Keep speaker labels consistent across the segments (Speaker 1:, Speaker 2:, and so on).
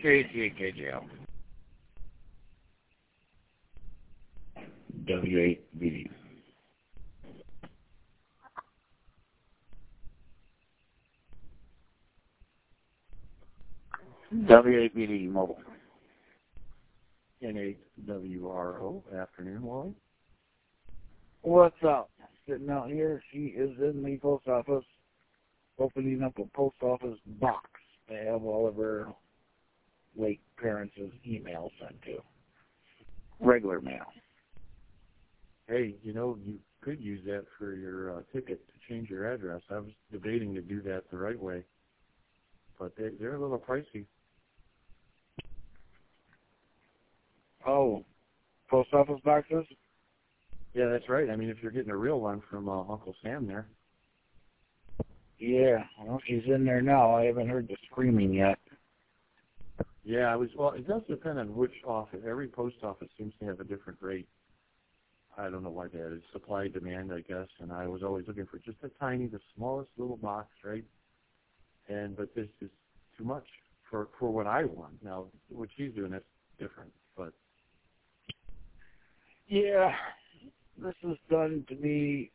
Speaker 1: KCKJL. W8BD. W8BD mobile.
Speaker 2: N8WRO. Afternoon, Wally.
Speaker 1: What's up? Sitting out here. She is in the post office, opening up a post office box. They have all of her late parents' email sent to. Regular mail.
Speaker 2: Hey, you know, you could use that for your ticket to change your address. I was debating to do that the right way, but they're a little pricey.
Speaker 1: Oh, post office boxes?
Speaker 2: Yeah, that's right. I mean, if you're getting a real one from Uncle Sam there.
Speaker 1: Yeah, well, she's in there now. I haven't heard the screaming yet.
Speaker 2: Yeah, well, it does depend on which office. Every post office seems to have a different rate. I don't know why that is. Supply, demand, I guess. And I was always looking for just the smallest little box, right? But this is too much for what I want. Now, what she's doing, that's different. But
Speaker 1: yeah, this is done to be.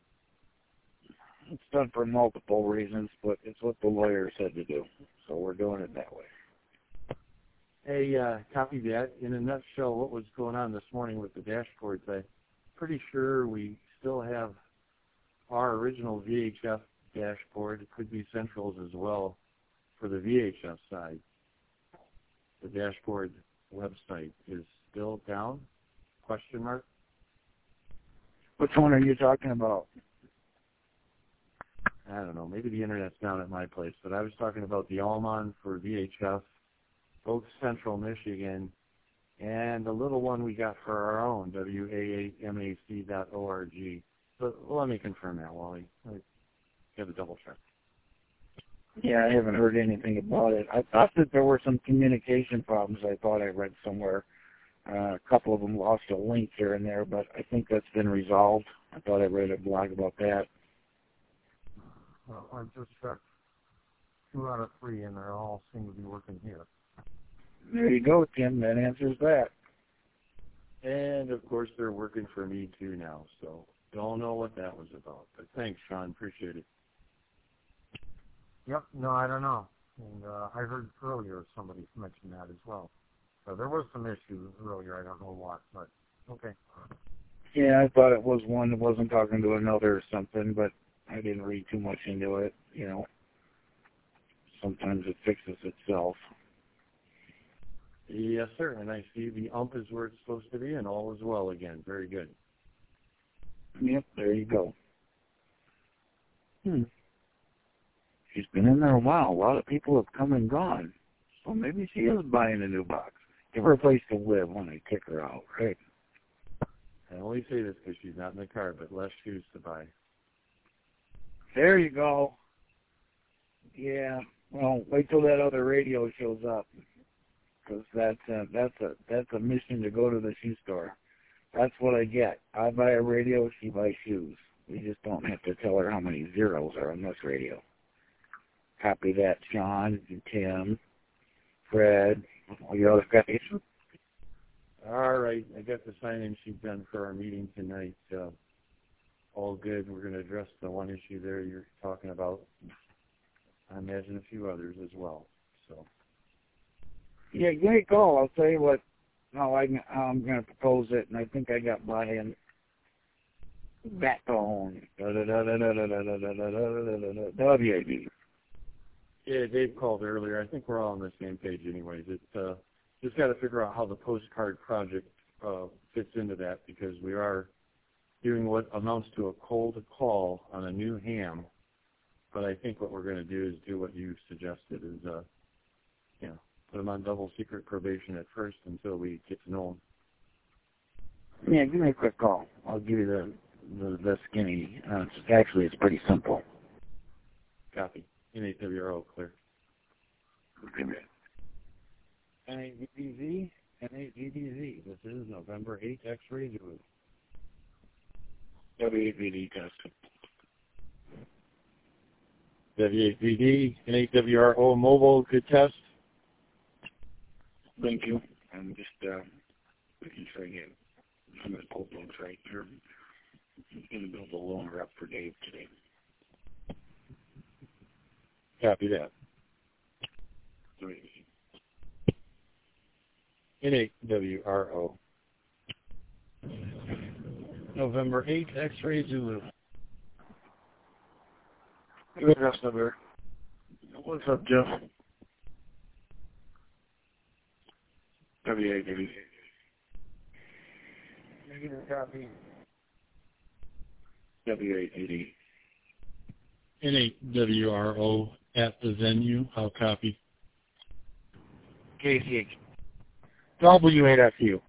Speaker 1: It's done for multiple reasons, but it's what the lawyer said to do. So we're doing it that way.
Speaker 2: Hey, copy that. In a nutshell, what was going on this morning with the dashboards, I'm pretty sure we still have our original VHF dashboard. It could be Central's as well for the VHF side. The dashboard website is still down? Question mark?
Speaker 1: Which one are you talking about?
Speaker 2: I don't know. Maybe the internet's down at my place, but I was talking about the Allman for VHF, both Central Michigan, and the little one we got for our own, WA8MAC.org. So let me confirm that, Wally. I got to double check.
Speaker 1: Yeah, I haven't heard anything about it. I thought that there were some communication problems. I thought I read somewhere. A couple of them lost a link here and there, but I think that's been resolved. I thought I read a blog about that.
Speaker 2: Well, I just checked 2 out of 3, and they all seem to be working here.
Speaker 1: There you go, Tim. That answers that.
Speaker 2: And, of course, they're working for me, too, now. So don't know what that was about. But thanks, Sean. Appreciate it. Yep. No, I don't know. And I heard earlier somebody mention that as well. So there was some issue earlier. I don't know what, but okay.
Speaker 1: Yeah, I thought it was one that wasn't talking to another or something, but I didn't read too much into it, you know. Sometimes it fixes itself.
Speaker 2: Yes, sir. And I see the ump is where it's supposed to be, and all is well again. Very good.
Speaker 1: Yep, there you go. She's been in there a while. A lot of people have come and gone. So maybe she is buying a new box. Give her a place to live when I kick her out, right?
Speaker 2: I only say this because she's not in the car, but less shoes to buy.
Speaker 1: There you go. Yeah. Well, wait till that other radio shows up, because that's a mission to go to the shoe store. That's what I get. I buy a radio, she buys shoes. We just don't have to tell her how many zeros are on this radio. Copy that, Sean, Tim, Fred, all your other guys.
Speaker 2: All right. I got the sign-in sheet done for our meeting tonight. All good. We're going to address the one issue there you're talking about. I imagine a few others as well. So.
Speaker 1: Yeah, give me a call. I'll tell you what. How I'm going to propose it, and I think I got buy-in. Backbone. WAB.
Speaker 2: Yeah, Dave called earlier. I think we're all on the same page anyways. Just got to figure out how the postcard project fits into that, because we are doing what amounts to a cold call on a new ham. But I think what we're going to do is do what you suggested, is put them on double secret probation at first until we get to know them.
Speaker 1: Yeah, give me a quick call. I'll give you the skinny. It's pretty simple.
Speaker 2: Copy. N8WRO, clear.
Speaker 1: Okay, man. N8VDZ, N8VDZ. This is November 8th X-ray Zulu. W8VD test.
Speaker 2: W8VD, N8WRO mobile, good test.
Speaker 1: Thank you. I'm just making sure I get some of the cold plugs right here. I'm going to build a loaner up for Dave today.
Speaker 2: Copy that. N8WRO. November 8th, X-Ray Zulu.
Speaker 1: Good afternoon. What's up, Jeff? W880.
Speaker 2: Negative copy.
Speaker 1: W880.
Speaker 2: N8WRO at the venue. I'll copy.
Speaker 1: KCH.
Speaker 2: W8FU.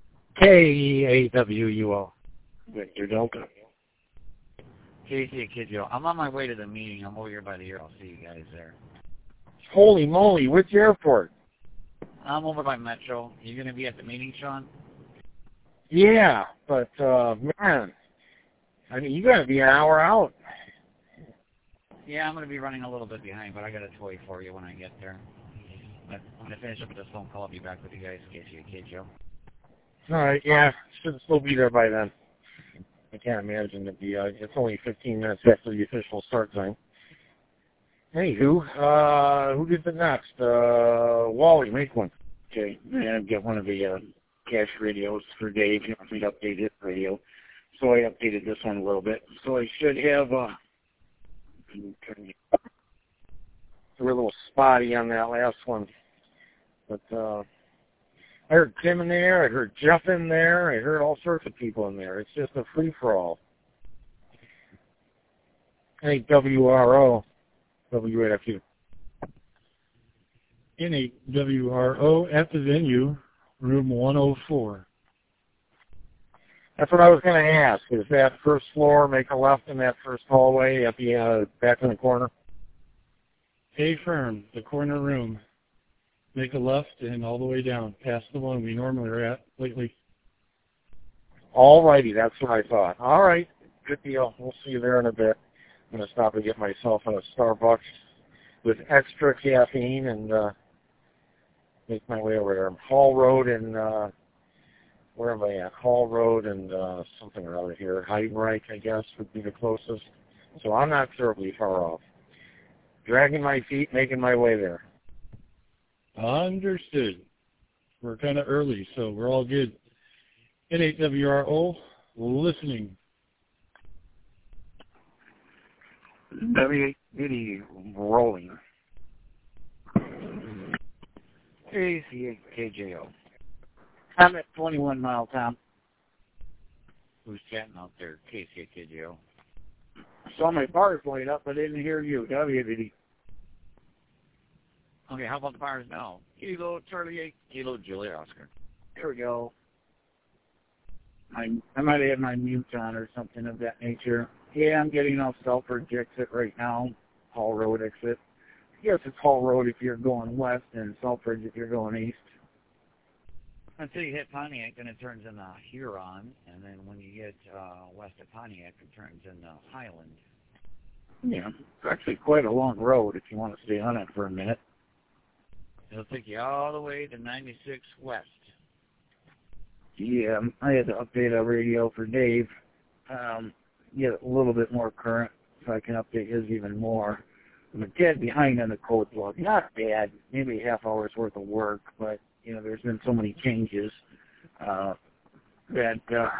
Speaker 1: KE8WUO.
Speaker 2: Victor Delta.
Speaker 1: KCH. I'm on my way to the meeting. I'm over here by the air. I'll see you guys there.
Speaker 2: Holy moly, which airport?
Speaker 1: I'm over by Metro. You going to be at the meeting, Sean?
Speaker 2: Yeah, but, man, I mean, you got to be an hour out.
Speaker 1: Yeah, I'm going to be running a little bit behind, but I got a toy for you when I get there. But when I finish up with this phone call, I'll be back with you guys in case you get Joe.
Speaker 2: All right, yeah, should still be there by then. I can't imagine it'd be, it's only 15 minutes after the official start time. Anywho, who gets it next? Wally, make one.
Speaker 1: Okay, and get one of the cash radios for Dave. He wants me to update his radio. So I updated this one a little bit. So I should have,
Speaker 2: we were a little spotty on that last one. But, I heard Tim in there, I heard Jeff in there, I heard all sorts of people in there. It's just a free-for-all. N8WRO, W8FU. N8WRO at the venue, room 104. That's what I was going to ask. Is that first floor, make a left in that first hallway at the back in the corner? A-firm, the corner room. Make a left and all the way down, past the one we normally are at lately. All righty, that's what I thought. All right, good deal. We'll see you there in a bit. I'm going to stop and get myself a Starbucks with extra caffeine and make my way over there. Hall Road and, where am I at? Hall Road and something or other here. Heidenreich, I guess, would be the closest. So I'm not terribly far off. Dragging my feet, making my way there. Understood. We're kind of early, so we're all good. N8WRO, listening.
Speaker 1: W880 rolling. KCHKJO. I'm at 21 Mile Town. Who's chatting out there? KCHKJO. Saw my bars light up, but I didn't hear you. W880. Okay, how about the bars now? Kilo Charlie 8, Kilo Julia Oscar. There we go. I might have my mute on or something of that nature. Yeah, I'm getting off Selfridge exit right now. Hall Road exit. Yes, it's Hall Road if you're going west, and Selfridge if you're going east. Until you hit Pontiac, then it turns into Huron, and then when you get west of Pontiac, it turns into Highland. Yeah, it's actually quite a long road if you want to stay on it for a minute. It'll take you all the way to 96 West. Yeah, I had to update our radio for Dave. Get a little bit more current so I can update his even more. I'm a tad behind on the code plug. Not bad, maybe a half hour's worth of work, but, you know, there's been so many changes that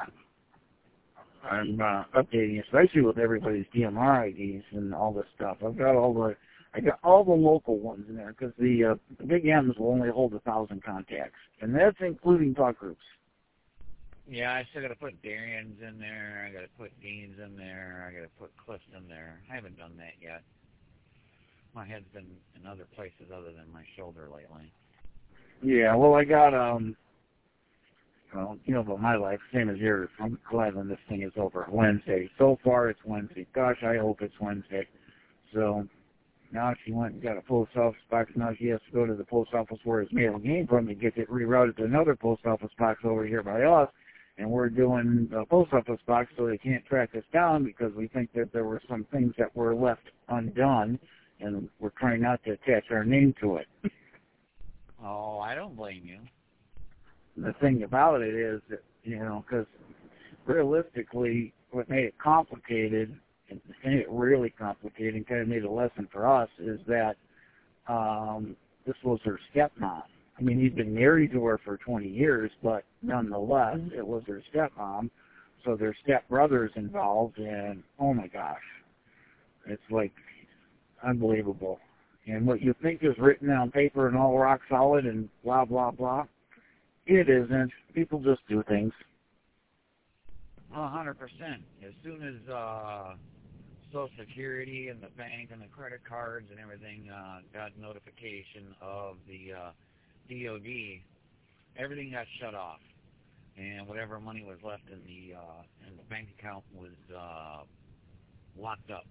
Speaker 1: I'm updating, especially with everybody's DMR IDs and all this stuff. I got all the local ones in there because the big M's will only hold 1,000 contacts, and that's including talk groups. Yeah, I still got to put Darian's in there. I got to put Dean's in there. I got to put Cliff's in there. I haven't done that yet. My head's been in other places other than my shoulder lately. Yeah, well, I got well, you know about my life, same as yours. I'm glad when this thing is over. Wednesday. So far, it's Wednesday. Gosh, I hope it's Wednesday. So now she went and got a post office box. Now she has to go to the post office where his mail came from and get it rerouted to another post office box over here by us. And we're doing the post office box so they can't track us down because we think that there were some things that were left undone, and we're trying not to attach our name to it.
Speaker 3: Oh, I don't blame you.
Speaker 1: The thing about it is that, because realistically, what made it complicated, and made it really complicated, and kind of made a lesson for us, is that this was her stepmom. I mean, he'd been married to her for 20 years, but nonetheless, it was her stepmom. So their stepbrother's involved, and oh my gosh, it's like unbelievable. And what you think is written on paper and all rock solid and blah, blah, blah, it isn't. People just do things.
Speaker 3: 100%. As soon as Social Security and the bank and the credit cards and everything got notification of the DOD, everything got shut off, and whatever money was left in the bank account was locked up.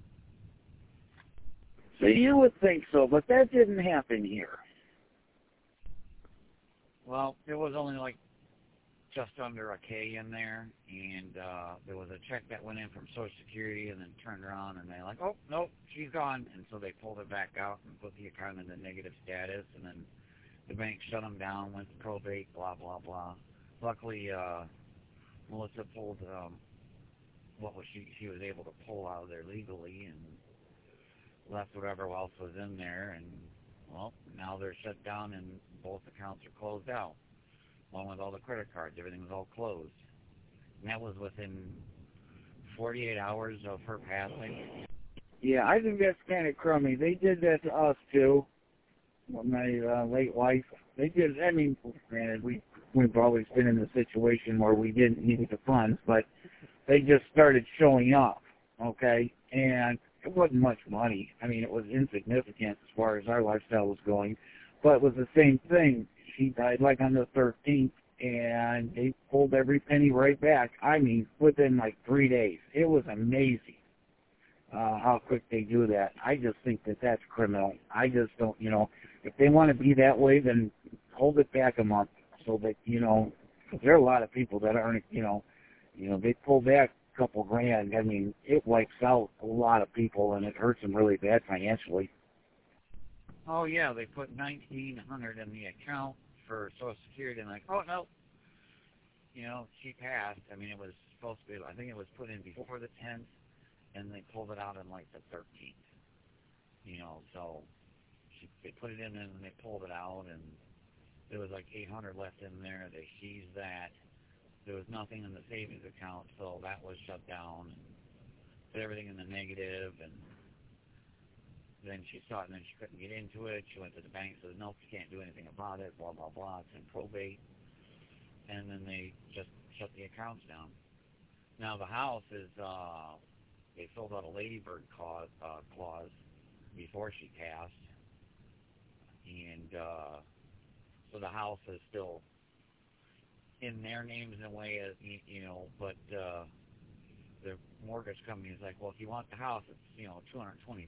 Speaker 1: So you would think so, but that didn't happen here.
Speaker 3: Well, it was only like just under a K in there, and there was a check that went in from Social Security and then turned around, and they're like, oh, nope, she's gone. And so they pulled it back out and put the account in the negative status, and then the bank shut them down, went to probate, blah, blah, blah. Luckily, Melissa pulled what was she was able to pull out of there legally and left whatever else was in there, and, well, now they're shut down and both accounts are closed out, along with all the credit cards. Everything was all closed. And that was within 48 hours of her passing.
Speaker 1: Yeah, I think that's kind of crummy. They did that to us, too. My late wife, they did, I mean, granted, we've always been in the situation where we didn't need the funds, but they just started showing up, okay? And it wasn't much money. I mean, it was insignificant as far as our lifestyle was going, but it was the same thing. She died like on the 13th, and they pulled every penny right back. I mean, within like 3 days. It was amazing how quick they do that. I just think that that's criminal. I just don't, if they want to be that way, then hold it back a month so that, there are a lot of people that aren't, they pull back a couple grand. I mean, it wipes out a lot of people, and it hurts them really bad financially.
Speaker 3: Oh, yeah, they put $1,900 in the account for Social Security, and like, oh, no, she passed. I mean, it was supposed to be, I think it was put in before the 10th, and they pulled it out on like the 13th. So they put it in and they pulled it out, and there was like $800 left in there. They seized that. There was nothing in the savings account, so that was shut down. And put everything in the negative, and then she saw it, and then she couldn't get into it. She went to the bank, said, nope, you can't do anything about it, blah, blah, blah. It's in probate. And then they just shut the accounts down. Now the house is, they filled out a ladybird clause before she passed. And so the house is still in their names in a way, but the mortgage company is like, well, if you want the house, it's, $220,000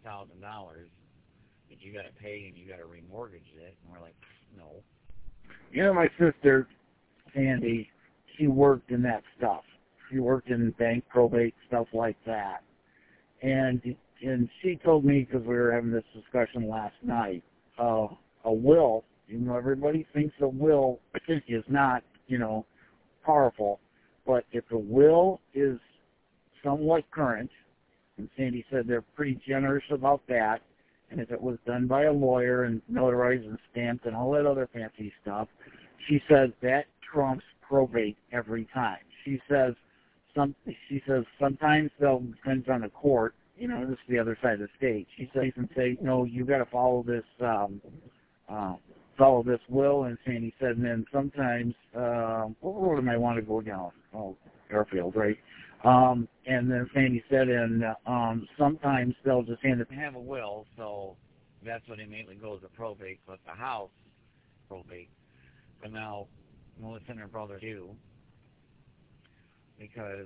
Speaker 3: that you got to pay and you got to remortgage it. And we're like, no.
Speaker 1: My sister, Sandy, she worked in that stuff. She worked in bank probate, stuff like that. And she told me, because we were having this discussion last night, a will, everybody thinks a will is not, powerful, but if a will is somewhat current, and Sandy said they're pretty generous about that, and if it was done by a lawyer and notarized and stamped and all that other fancy stuff, she says that trumps probate every time. She says sometimes they'll, depends on the court, this is the other side of the state. She says and say, no, you got to follow this will, and Sandy said, and then sometimes, what road am I want to go down? Oh, Airfield, right? And then Sandy said, and sometimes they'll just hand it.
Speaker 3: They have a will, so that's what immediately goes to probate, but the house, probate. But now, Melissa and her brother do, because,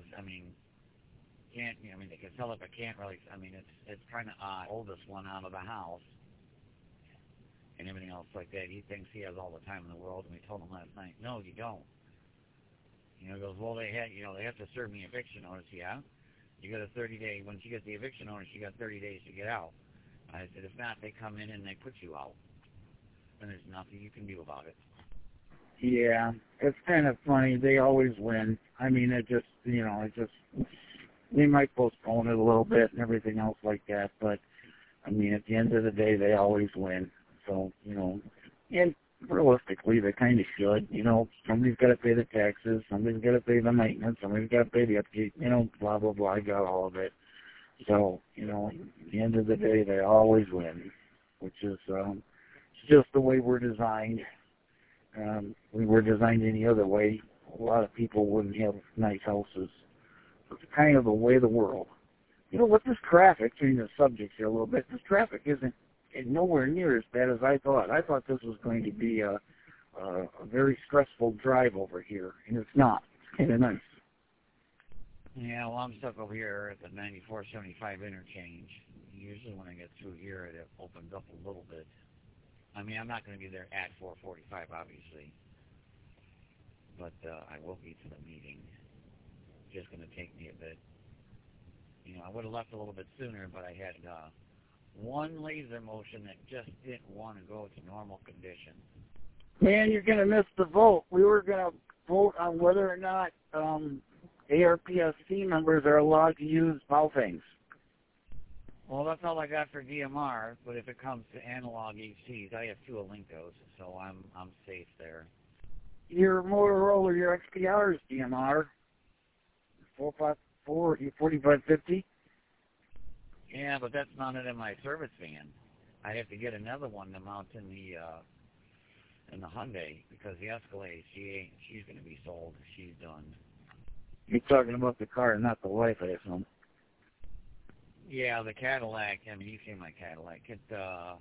Speaker 3: they can sell it, but can't really, it's kind of odd. Oldest one out of the house, and everything else like that. He thinks he has all the time in the world, and we told him last night, no, you don't. He goes, well, they have to serve me eviction notice. Yeah, you got a 30-day. When she gets the eviction notice, she got 30 days to get out. I said, if not, they come in and they put you out. then there's nothing you can do about it.
Speaker 1: Yeah, it's kind of funny. They always win. I mean, they might postpone it a little bit and everything else like that, but I mean, at the end of the day, they always win. So, and realistically, they kind of should. Somebody's got to pay the taxes, somebody's got to pay the maintenance, somebody's got to pay the upkeep, blah, blah, blah. I got all of it. So, at the end of the day, they always win, which is it's just the way we're designed. We were designed any other way, a lot of people wouldn't have nice houses. It's kind of the way of the world. With this traffic, changing the subject here a little bit, this traffic isn't nowhere near as bad as I thought. I thought this was going to be a very stressful drive over here, and it's not. It's kind of nice.
Speaker 3: Yeah, well, I'm stuck over here at the 9475 interchange. Usually when I get through here, it opens up a little bit. I mean, I'm not going to be there at 4:45, obviously, but I will be to the meeting. It's just going to take me a bit. I would have left a little bit sooner, but I had one laser motion that just didn't want to go to normal condition.
Speaker 1: Man, you're going to miss the vote. We were going to vote on whether or not ARPSC members are allowed to use Baofengs.
Speaker 3: Well, that's all I got for DMR, but if it comes to analog ECs, I have 2 Alincos, so I'm safe there.
Speaker 1: Your Motorola, your XPR is DMR. 454, 4550.
Speaker 3: Yeah, but that's mounted in my service van. I have to get another one to mount in the Hyundai because the Escalade, she's going to be sold. She's done.
Speaker 1: You're talking about the car, not the wife, I assume.
Speaker 3: Yeah, the Cadillac. I mean, you've seen my Cadillac. The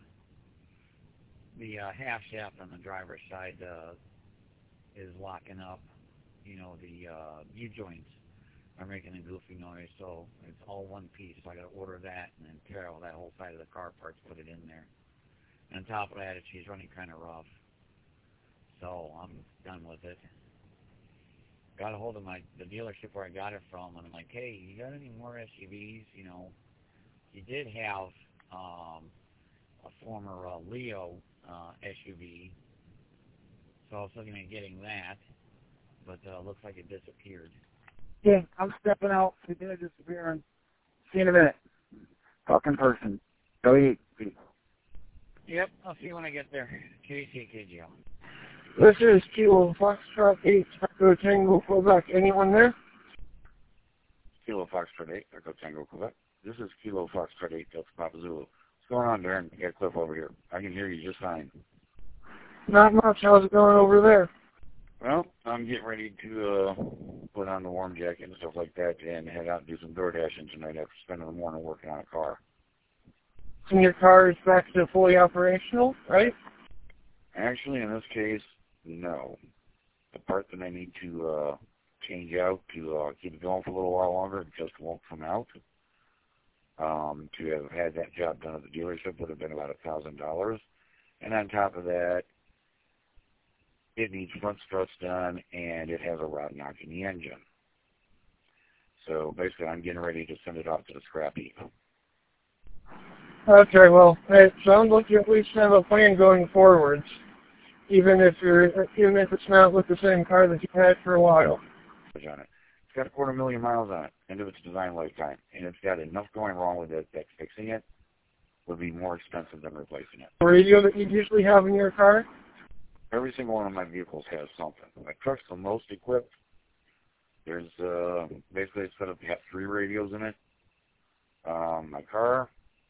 Speaker 3: half shaft on the driver's side is locking up. The U-joints are making a goofy noise, so it's all one piece. So I got to order that and then tear all that whole side of the car parts, put it in there. And on top of that, she's running kind of rough. So I'm done with it. Got a hold of the dealership where I got it from, and I'm like, hey, you got any more SUVs? You did have a former Leo SUV, so I was looking at getting that, but looks like it disappeared.
Speaker 1: Yeah, I'm stepping out. It's going to disappear. See you in a minute. Talk in person. Go eat.
Speaker 3: Yep, I'll see you when I get there. KCKGO.
Speaker 4: This is Kilo Foxtrot 8, Echo Tango, Quebec. Anyone there?
Speaker 5: Kilo Foxtrot 8, Echo Tango, Quebec. This is Kilo Foxtrot 8, Delta Papa Zulu. What's going on, Darren? I got Cliff over here. I can hear you just fine.
Speaker 4: Not much. How's it going over there?
Speaker 5: Well, I'm getting ready to put on the warm jacket and stuff like that and head out and do some door dashing tonight after spending the morning working on a car.
Speaker 4: And your car is back to fully operational, right?
Speaker 5: Actually, in this case, no. The part that I need to change out to keep it going for a little while longer just won't come out. To have had that job done at the dealership would have been about $1,000. And on top of that, it needs front struts done, and it has a rod knock in the engine. So basically, I'm getting ready to send it off to the scrap heap.
Speaker 4: Okay, well, it sounds like you at least have a plan going forwards, even if it's not with the same car that you've had for a while.
Speaker 5: On it. It's got 250,000 miles on it, end of its design lifetime, and it's got enough going wrong with it that fixing it would be more expensive than replacing it.
Speaker 4: The radio that you usually have in your car?
Speaker 5: Every single one of my vehicles has something. My truck's the most equipped. There's basically it's set up to have 3 radios in it. My car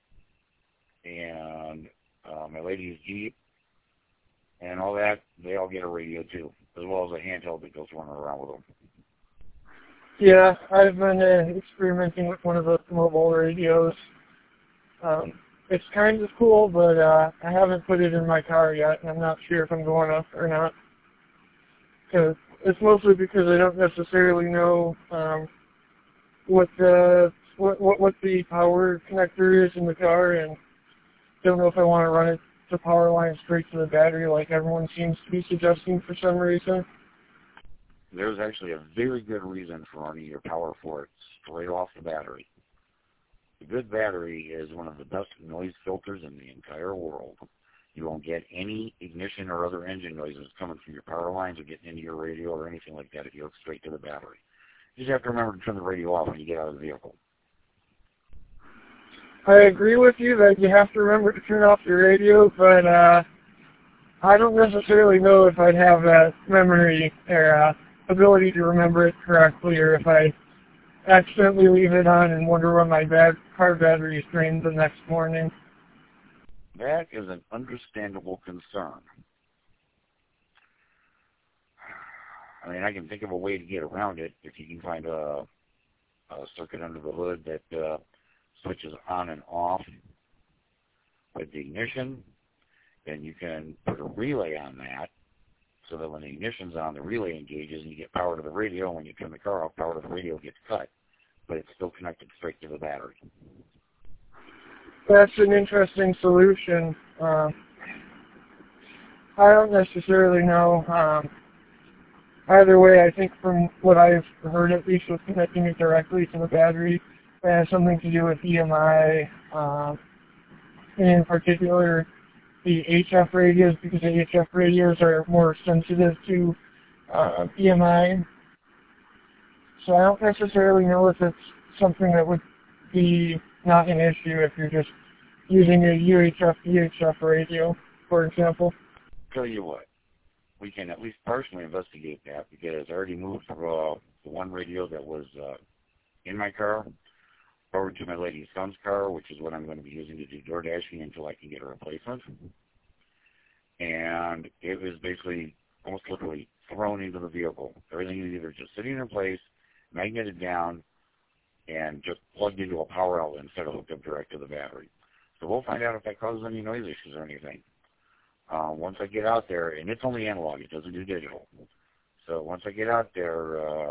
Speaker 5: and my lady's Jeep and all that, they all get a radio too, as well as a handheld that goes running around with them.
Speaker 4: Yeah, I've been experimenting with one of those mobile radios. It's kind of cool, but I haven't put it in my car yet, and I'm not sure if I'm going up or not. It's mostly because I don't necessarily know what the power connector is in the car, and don't know if I want to run it to power line straight to the battery like everyone seems to be suggesting for some reason.
Speaker 5: There's actually a very good reason for running your power for it straight off the battery. A good battery is one of the best noise filters in the entire world. You won't get any ignition or other engine noises coming from your power lines or getting into your radio or anything like that if you hook straight to the battery. You just have to remember to turn the radio off when you get out of the vehicle.
Speaker 4: I agree with you that you have to remember to turn off your radio, but I don't necessarily know if I'd have that memory or ability to remember it correctly, or if I accidentally leave it on and wonder when my car battery is drained the next morning.
Speaker 5: That is an understandable concern. I mean, I can think of a way to get around it if you can find a circuit under the hood that switches on and off with the ignition. Then you can put a relay on that so that when the ignition's on, the relay engages and you get power to the radio. When you turn the car off, power to the radio gets cut, but it's still connected straight to the battery.
Speaker 4: That's an interesting solution. I don't necessarily know. Either way, I think from what I've heard, at least with connecting it directly to the battery, it has something to do with EMI, and in particular the HF radios, because the HF radios are more sensitive to EMI. So I don't necessarily know if it's something that would be not an issue if you're just using a UHF-VHF radio, for example.
Speaker 5: Tell you what, we can at least partially investigate that because I already moved the one radio that was in my car over to my lady's son's car, which is what I'm going to be using to do door dashing until I can get a replacement. And it was basically almost literally thrown into the vehicle. Everything is either just sitting in place, magneted down, and just plugged into a power outlet instead of hooked up direct to the battery. So we'll find out if that causes any noise issues or anything. Once I get out there, and it's only analog, it doesn't do digital. So once I get out there,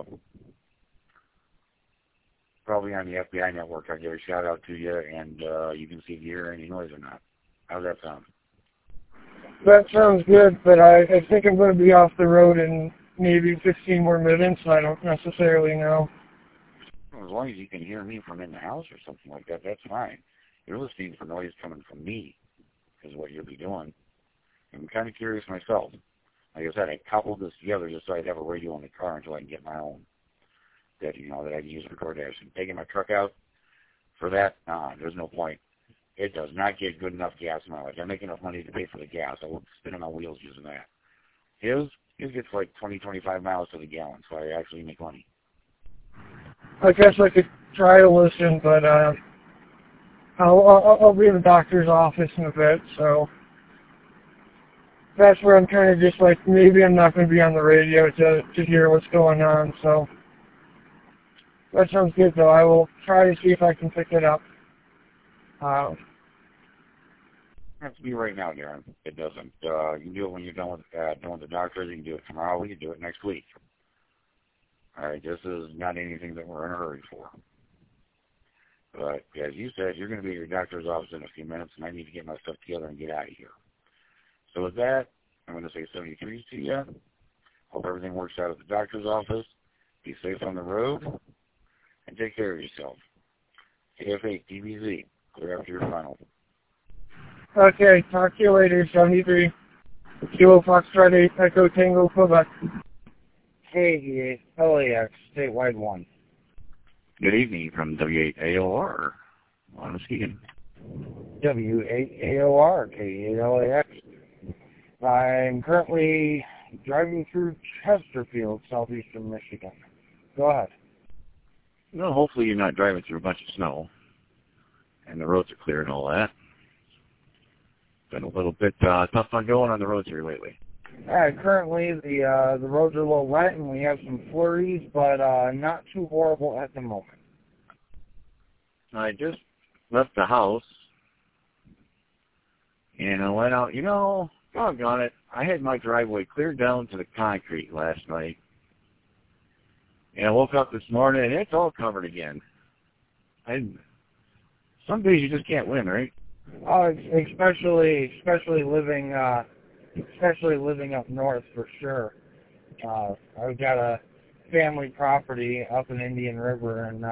Speaker 5: probably on the FBI network, I'll give a shout out to you, and you can see if you hear any noise or not. How's that sound?
Speaker 4: That sounds good, but I think I'm going to be off the road in maybe 15 more minutes, so I don't necessarily know.
Speaker 5: As long as you can hear me from in the house or something like that, that's fine. You're listening for noise coming from me, is what you'll be doing. I'm kind of curious myself. Like I said, I coupled this together just so I'd have a radio in the car until I can get my own. That I can use for DoorDash. And taking my truck out for that, there's no point. It does not get good enough gas mileage. I make enough money to pay for the gas. I won't spin on my wheels using that. His gets like 20, 25 miles to the gallon, so I actually make money.
Speaker 4: I guess I could try to listen, but I'll be in the doctor's office in a bit, so that's where I'm kind of just like, maybe I'm not going to be on the radio to hear what's going on, so that sounds good, though. I will try to see if I can pick it up.
Speaker 5: That's me right now, Darren. It doesn't. You can do it when you're done with the doctors. You can do it tomorrow. We can do it next week. All right, this is not anything that we're in a hurry for. But as you said, you're going to be at your doctor's office in a few minutes, and I need to get my stuff together and get out of here. So with that, I'm going to say 73 to you. Hope everything works out at the doctor's office. Be safe on the road, and take care of yourself. KF8 DBZ. Clear after your final.
Speaker 4: Okay, talk to you later, 73. Kilo Foxtrot 8, Echo Tango, Quebec.
Speaker 1: Hey, LAX, statewide 1.
Speaker 5: Good evening from W8AOR. On Muskegon.
Speaker 1: W8AOR, K8LAX. I'm currently driving through Chesterfield, southeastern Michigan. Go ahead.
Speaker 5: Well, hopefully you're not driving through a bunch of snow, and the roads are clear and all that. Been a little bit tough on going on the roads here lately.
Speaker 1: Currently, the roads are a little wet, and we have some flurries, but not too horrible at the moment.
Speaker 5: I just left the house, and I went out. Doggone it, I had my driveway cleared down to the concrete last night. And I woke up this morning, and it's all covered again. Some days you just can't win, right?
Speaker 1: Especially living up north for sure. I've got a family property up in Indian River, and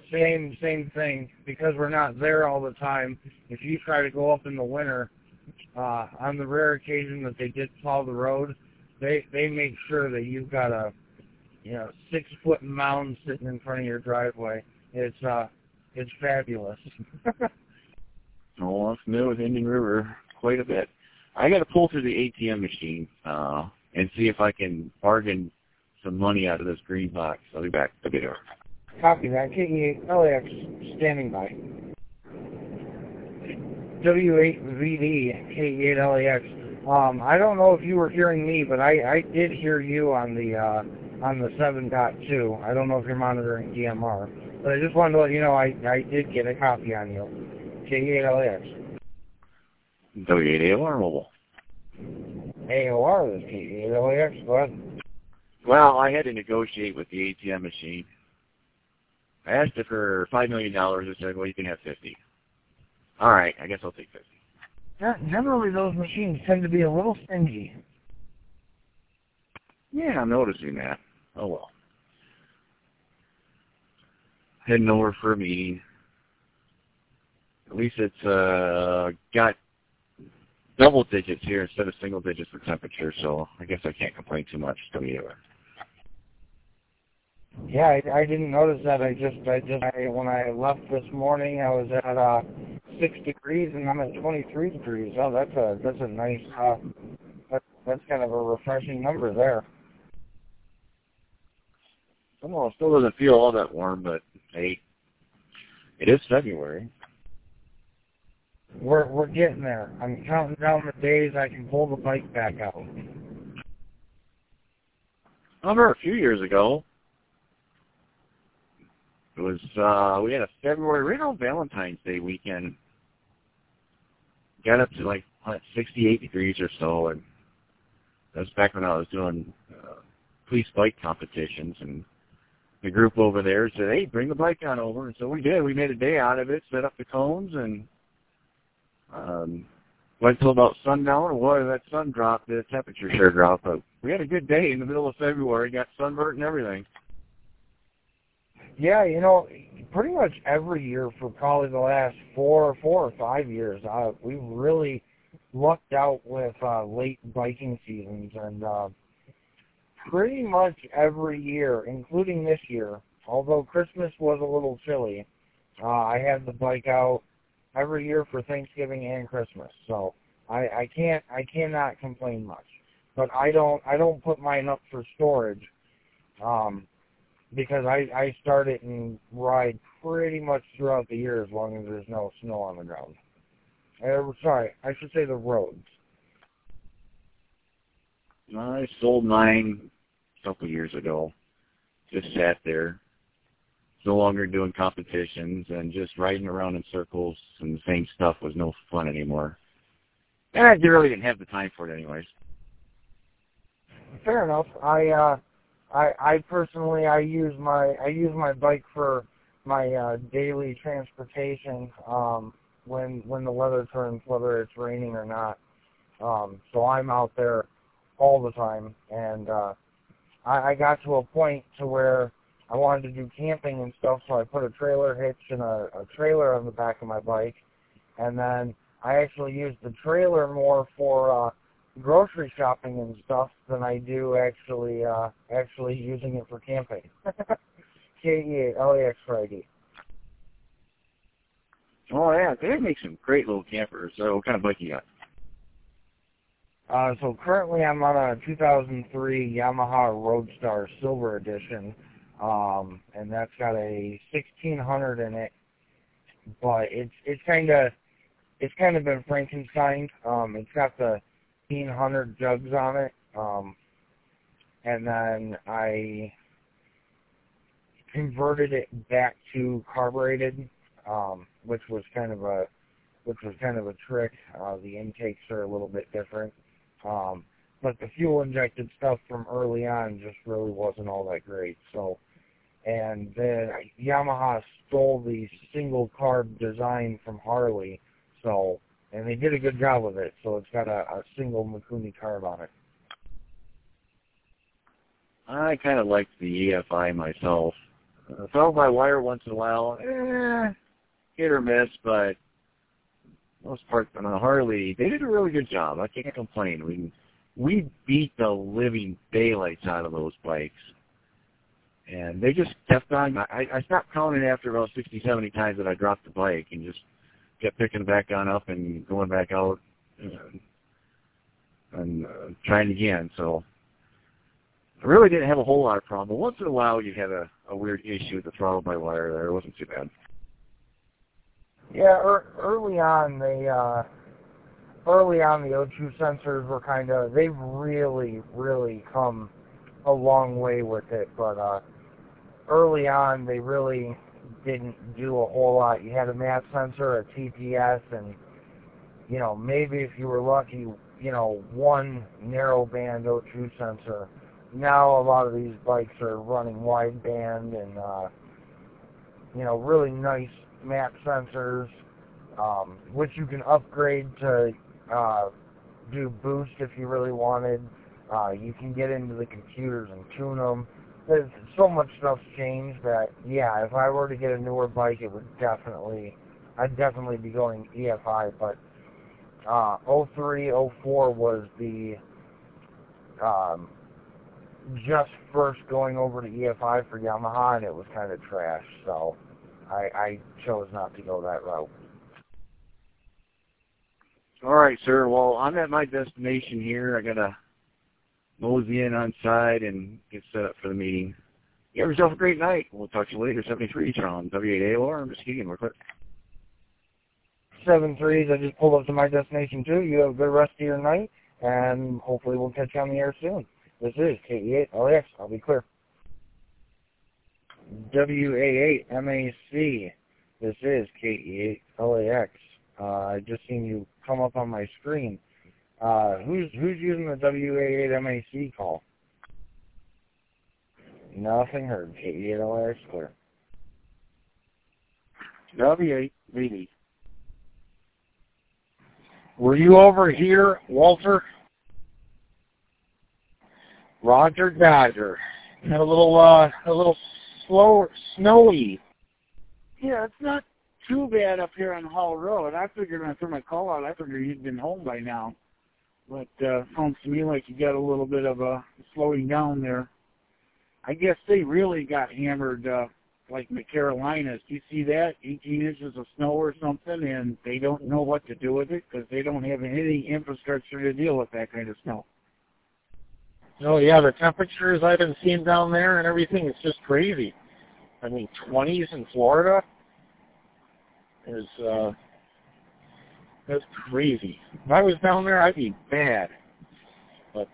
Speaker 1: same thing. Because we're not there all the time. If you try to go up in the winter, on the rare occasion that they did plow the road, they make sure that you've got a 6-foot mound sitting in front of your driveway. It's fabulous.
Speaker 5: Oh, I'm familiar with Indian River quite a bit. I got to pull through the ATM machine and see if I can bargain some money out of this green box. I'll be back a bit early.
Speaker 1: Copy that. LAX standing by. W8VD, K8LAX. I don't know if you were hearing me, but I did hear you on the 7.2. I don't know if you're monitoring DMR, but I just wanted to let you know I did get a copy on you. K8LAX.
Speaker 5: W8AOR mobile.
Speaker 1: AOR is K8LAX. Go ahead.
Speaker 5: Well, I had to negotiate with the ATM machine. I asked it for $5 million. It said, well, you can have 50. All right, I guess I'll take 50.
Speaker 1: Generally, those machines tend to be a little stingy.
Speaker 5: Yeah, I'm noticing that. Oh, well. Heading over for a meeting. At least it's got double digits here instead of single digits for temperature, so I guess I can't complain too much.
Speaker 1: Yeah, I didn't notice that. When I left this morning, I was at 6 degrees, and I'm at 23 degrees. Oh, that's a nice. That's kind of a refreshing number there.
Speaker 5: Well, it still doesn't feel all that warm, but hey, it is February.
Speaker 1: We're getting there. I'm counting down the days I can pull the bike back out.
Speaker 5: I remember a few years ago, it was we had a February right on Valentine's Day weekend. Got up to like 68 degrees or so, and that was back when I was doing police bike competitions, and the group over there said, hey, bring the bike on over. And so we did. We made a day out of it, set up the cones, and went till about sundown. Boy, that sun dropped, the temperature sure dropped, but we had a good day in the middle of February, got sunburnt and everything.
Speaker 1: Yeah, pretty much every year for probably the last 4 or 5 years, we've really lucked out with late biking seasons, and pretty much every year, including this year, although Christmas was a little chilly, I had the bike out every year for Thanksgiving and Christmas, so I cannot complain much. But I don't put mine up for storage, because I start it and ride pretty much throughout the year as long as there's no snow on the ground. Sorry, I should say the roads.
Speaker 5: I sold mine a couple years ago. Just sat there. No longer doing competitions and just riding around in circles and the same stuff was no fun anymore. And I really didn't have the time for it anyways.
Speaker 1: Fair enough. I personally use my bike for my daily transportation when the weather turns, whether it's raining or not. So I'm out there all the time, and I got to a point to where I wanted to do camping and stuff, so I put a trailer hitch and a trailer on the back of my bike, and then I actually use the trailer more for grocery shopping and stuff than I do actually using it for camping. K8LAX Friday.
Speaker 5: Oh yeah, they make some great little campers. So what kind of bike you got?
Speaker 1: So currently I'm on a 2003 Yamaha Roadstar Silver Edition, and that's got a 1600 in it. But it's kind of been Frankensteined. It's got the 1500 jugs on it, and then I converted it back to carbureted, which was kind of a trick. The intakes are a little bit different, but the fuel injected stuff from early on just really wasn't all that great. So, and then Yamaha stole the single carb design from Harley, so. And they did a good job with it, so it's got a single Mikuni carb on it.
Speaker 5: I kind of like the EFI myself. Throw my wire once in a while, hit or miss, but
Speaker 6: most part on a Harley, they did a really good job. I can't complain. We beat the living daylights out of those bikes. And they just kept on. I stopped counting after about 60, 70 times that I dropped the bike and just kept picking it back on up and going back out and trying again. So I really didn't have a whole lot of problem. But once in a while, you had a weird issue with the throttle by wire there. It wasn't too bad.
Speaker 7: Yeah, early on the O2 sensors were kind of, they've really come a long way with it, but early on they really didn't do a whole lot. You had a map sensor, a TPS, and, you know, maybe if you were lucky, you know, one narrowband O2 sensor. Now a lot of these bikes are running wideband and, you know, really nice map sensors, which you can upgrade to do boost if you really wanted. You can get into the computers and tune them. There's so much stuff's changed that, yeah, if I were to get a newer bike, it would I'd definitely be going EFI, but 03, 04 was the just first going over to EFI for Yamaha, and it was kind of trash, so I chose not to go that route.
Speaker 6: All right, sir. Well, I'm at my destination here. I got to mosey in on side and get set up for the meeting. You have yourself a great night. We'll talk to you later. 73 on W8AOR. I'm just kidding. We're clear.
Speaker 7: 7-3s, I just pulled up to my destination too. You have a good rest of your night, and hopefully we'll catch you on the air soon. This is KE8LAX. I'll be clear.
Speaker 1: WA8MAC. This is KE8LAX. I just seen you come up on my screen. Who's using the WA8MAC call? Nothing heard. KE8LAX clear.
Speaker 5: W8 BD.
Speaker 7: Were you over here, Walter? Roger Dodger. Had a little slow, snowy.
Speaker 1: Yeah, it's not too bad up here on Hall Road. I figured when I threw my call out, I figured you'd been home by now. But sounds to me like you got a little bit of a slowing down there. I guess they really got hammered like in the Carolinas. You see that? 18 inches of snow or something, and they don't know what to do with it because they don't have any infrastructure to deal with that kind of snow.
Speaker 7: Oh, yeah, the temperatures I've been seeing down there and everything is just crazy. I mean, 20s in Florida is that's crazy. If I was down there, I'd be bad. But,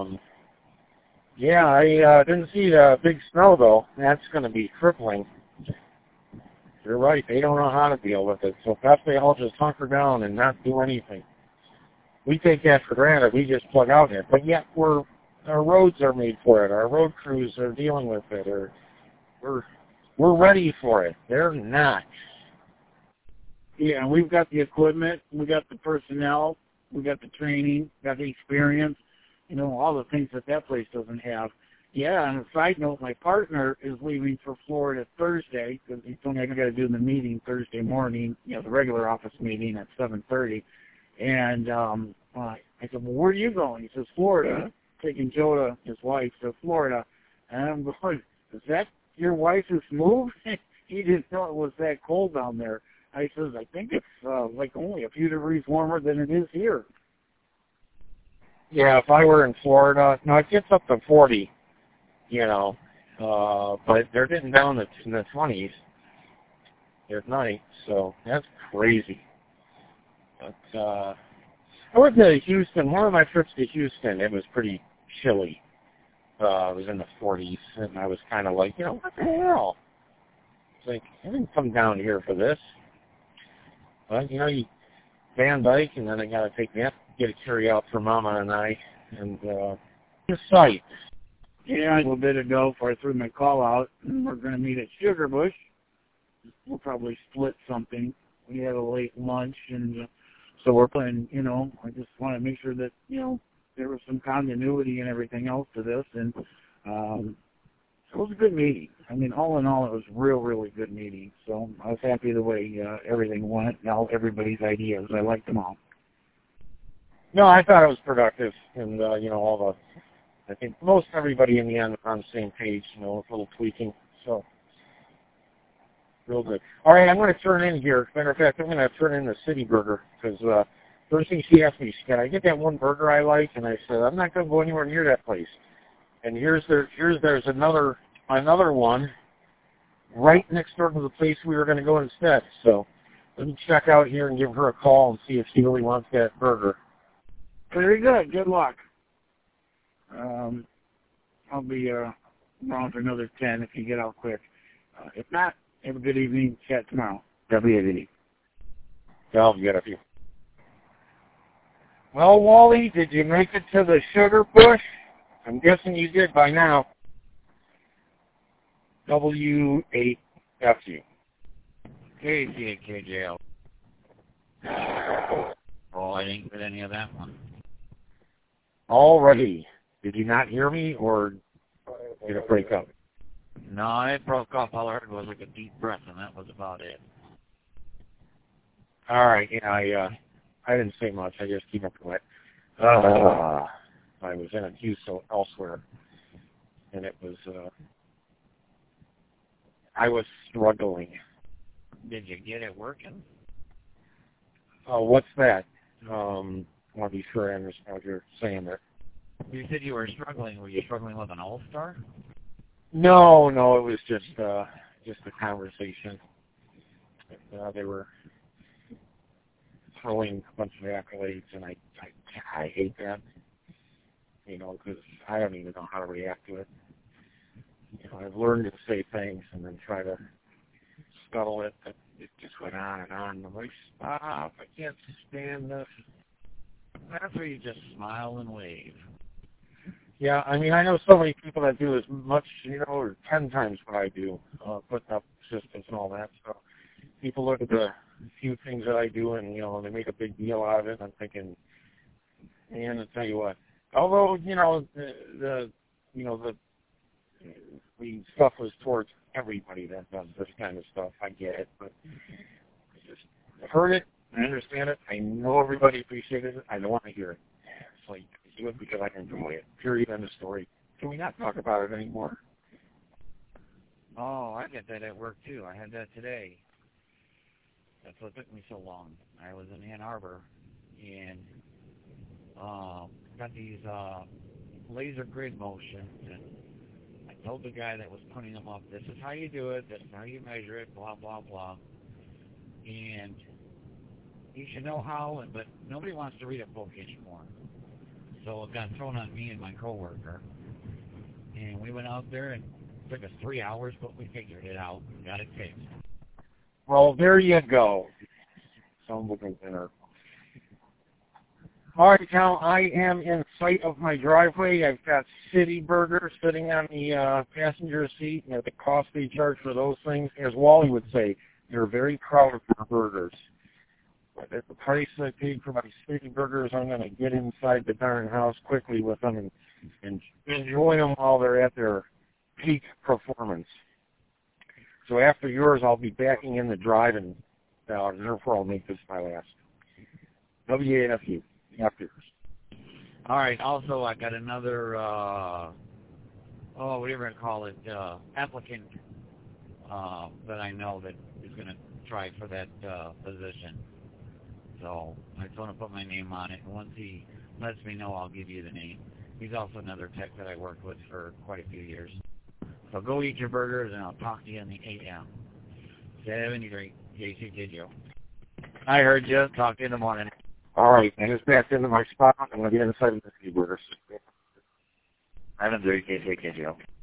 Speaker 7: yeah, I didn't see the big snow, though. That's going to be crippling. You're right. They don't know how to deal with it. So perhaps they all just hunker down and not do anything. We take that for granted. We just plug out here. But yet our roads are made for it. Our road crews are dealing with it. Or we're ready for it. They're not.
Speaker 1: Yeah, we've got the equipment, we got the personnel, we got the training, got the experience, you know, all the things that place doesn't have. Yeah, on a side note, my partner is leaving for Florida Thursday because he told me I got to do the meeting Thursday morning, you know, the regular office meeting at 7:30. And I said, well, where are you going? He says, Florida, taking Joe to his wife to Florida. And I'm going, is that your wife who's moved? He didn't know it was that cold down there. I says, I think it's like only a few degrees warmer than it is here.
Speaker 7: Yeah, if I were in Florida, no, it gets up to 40, you know, but they're getting down in the 20s at night, so that's crazy. But I went to Houston. One of my trips to Houston, it was pretty chilly. It was in the 40s, and I was kind of like, you know, what the hell? It's like, I didn't come down here for this. But, you know, you van bike, and then I got to get a carry out for Mama and I, and the site.
Speaker 1: Yeah, a little bit ago before I threw my call out, we're going to meet at Sugar Bush. We'll probably split something. We had a late lunch, and so we're planning, you know, I just want to make sure that, you know, there was some continuity and everything else to this, and It was a good meeting. I mean, all in all, it was really good meeting. So I was happy the way everything went. Now everybody's ideas, I liked them all.
Speaker 8: No, I thought it was productive, and I think most everybody in the end was on the same page, with a little tweaking. So, real good. All right, I'm going to turn in here. Matter of fact, I'm going to turn in the City Burger because first thing she asked me, she said, "I get that one burger I like," and I said, "I'm not going to go anywhere near that place." And there's another one right next door to the place we were going to go instead. So, let me check out here and give her a call and see if she really wants that burger.
Speaker 1: Very good. Good luck. I'll be around for another 10 if you get out quick. If not, have a good evening. Chat tomorrow. WAVD.
Speaker 8: I'll get a few. Well, Wally, did you make it to the sugar bush? I'm guessing you did by now. W8FU.
Speaker 3: KCKJL. Oh, I didn't get any of that one.
Speaker 8: Alrighty. Did you not hear me, or did it break up?
Speaker 3: No, it broke up. All I heard was like a deep breath, and that was about it.
Speaker 8: All right. Yeah, I didn't say much. I just keep up with it. I was in a queue elsewhere, and it was. I was struggling.
Speaker 3: Did you get it working?
Speaker 8: Oh, what's that? I want to be sure I understand what you're saying there.
Speaker 3: You said you were struggling. Were you struggling with an All-Star?
Speaker 8: No, it was just a conversation. They were throwing a bunch of accolades, and I hate that. Because I don't even know how to react to it. I've learned to say things and then try to scuttle it. But it just went on and on. I'm like, stop! I can't stand this.
Speaker 3: That's where you just smile and wave.
Speaker 8: Yeah, I mean, I know so many people that do as much, or 10 times what I do, putting up systems and all that. So people look at the few things that I do, and they make a big deal out of it. And I'm thinking, man, I'll tell you what. Although the stuff was towards everybody that does this kind of stuff. I get it, but I just heard it. I understand it. I know everybody appreciated it. I don't want to hear it. It's like, I do it because I enjoy it. Period. End of story. Can we not talk about it anymore?
Speaker 3: Oh, I get that at work too. I had that today. That's what took me so long. I was in Ann Arbor and got these laser grid motions, and I told the guy that was putting them up, this is how you do it, this is how you measure it, blah, blah, blah. And you should know how, but nobody wants to read a book anymore. So it got thrown on me and my coworker. And we went out there, and it took us 3 hours, but we figured it out. We got it fixed.
Speaker 8: Well, there you go. Some looking dinner. All right, now I am in sight of my driveway. I've got City Burger sitting on the passenger seat, and the cost they charge for those things, as Wally would say, they're very proud of their burgers. But at the price I paid for my City Burgers, I'm going to get inside the darn house quickly with them and enjoy them while they're at their peak performance. So after yours, I'll be backing in the drive, and therefore I'll make this my last. WAFU. After yours.
Speaker 3: All right. Also, I got another, whatever you want to call it, applicant that I know that is going to try for that position. So I just want to put my name on it. And once he lets me know, I'll give you the name. He's also another tech that I worked with for quite a few years. So go eat your burgers, and I'll talk to you in the AM. 73, JC Didio. I heard you. Talk to you in the morning.
Speaker 8: All right, I just backed into my spot. I'm going to get inside of the City Burgers.
Speaker 6: I haven't 30 KJ.